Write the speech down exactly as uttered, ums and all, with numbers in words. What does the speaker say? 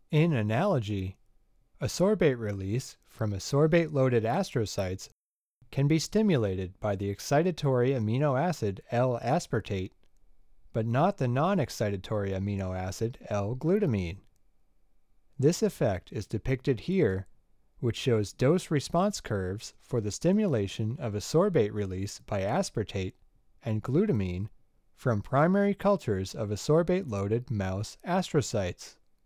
In analogy, a sorbate release from a sorbate-loaded astrocytes can be stimulated by the excitatory amino acid L-aspartate, but not the non-excitatory amino acid L-glutamine. This effect is depicted here, which shows dose-response curves for the stimulation of a sorbate release by aspartate and glutamine from primary cultures of a sorbate-loaded mouse astrocytes.